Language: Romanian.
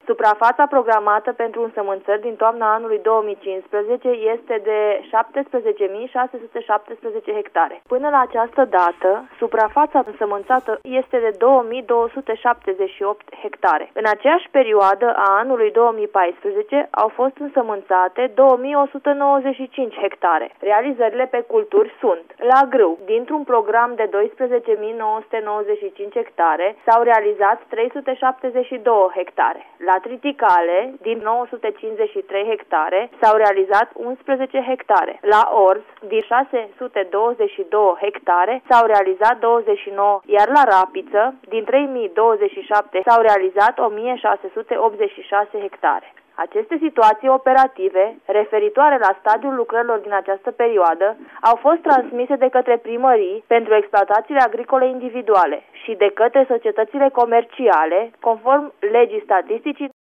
Suprafața programată pentru însămânțări din toamna anului 2015 este de 17.617 hectare. Până la această dată, suprafața însămânțată este de 2.278 hectare. În aceeași perioadă a anului 2014 au fost însămânțate 2.195 hectare. Realizările pe culturi sunt: la grâu, dintr-un program de 12.995 hectare, s-au realizat 372 hectare. La triticale, din 953 hectare, s-au realizat 11 hectare. La orz, din 622 hectare, s-au realizat 29, iar la rapiță, din 3027, s-au realizat 1686 hectare. Aceste situații operative, referitoare la stadiul lucrărilor din această perioadă, au fost transmise de către primării pentru exploatațiile agricole individuale și de către societățile comerciale, conform legii statisticii